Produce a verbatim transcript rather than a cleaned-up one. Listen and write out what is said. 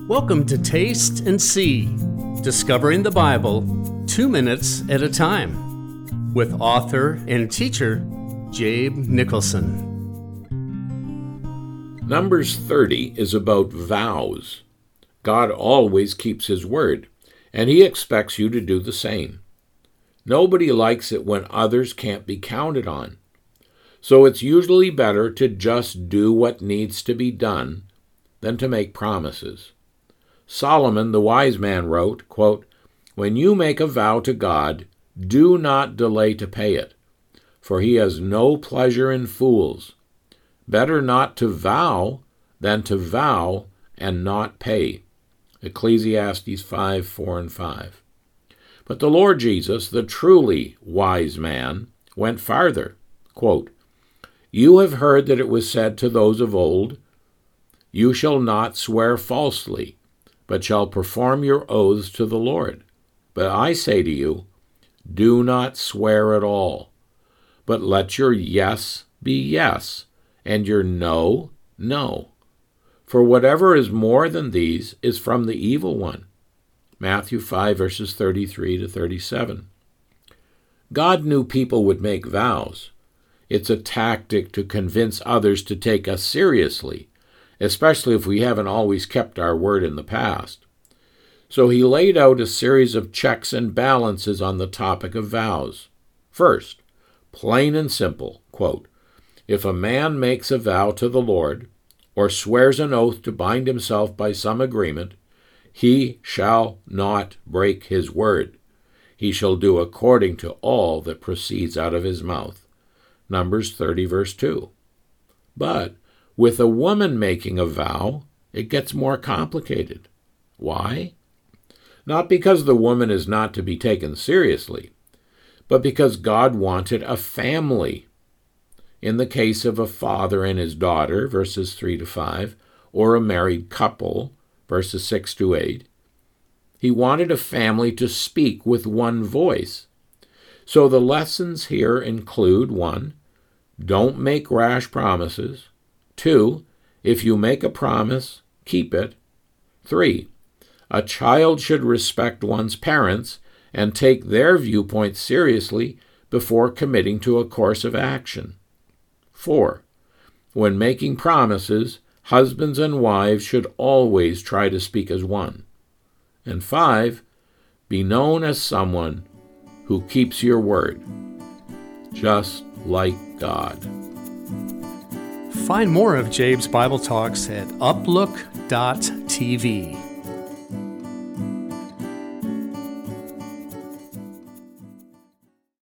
Welcome to Taste and See, discovering the Bible two minutes at a time, with author and teacher Jabe Nicholson. Numbers thirty is about vows. God always keeps his word, and he expects you to do the same. Nobody likes it when others can't be counted on. So it's usually better to just do what needs to be done than to make promises. Solomon, the wise man, wrote, quote, "When you make a vow to God, do not delay to pay it, for he has no pleasure in fools. Better not to vow than to vow and not pay." Ecclesiastes five, four and five. But the Lord Jesus, the truly wise man, went farther. Quote, "You have heard that it was said to those of old, 'You shall not swear falsely, but shall perform your oaths to the Lord.' But I say to you, do not swear at all, but let your yes be yes, and your no, no. For whatever is more than these is from the evil one." Matthew five, verses thirty-three to thirty-seven. God knew people would make vows. It's a tactic to convince others to take us seriously, especially if we haven't always kept our word in the past. So he laid out a series of checks and balances on the topic of vows. First, plain and simple, quote, "If a man makes a vow to the Lord, or swears an oath to bind himself by some agreement, he shall not break his word. He shall do according to all that proceeds out of his mouth." Numbers thirty, verse two. But with a woman making a vow, it gets more complicated. Why? Not because the woman is not to be taken seriously, but because God wanted a family. In the case of a father and his daughter, verses three to five, or a married couple, verses six to eight, he wanted a family to speak with one voice. So the lessons here include, one, don't make rash promises. Two, if you make a promise, keep it. Three, a child should respect one's parents and take their viewpoint seriously before committing to a course of action. Four, when making promises, husbands and wives should always try to speak as one. And five, be known as someone who keeps your word, just like God. Find more of Jabe's Bible Talks at uplook dot t v.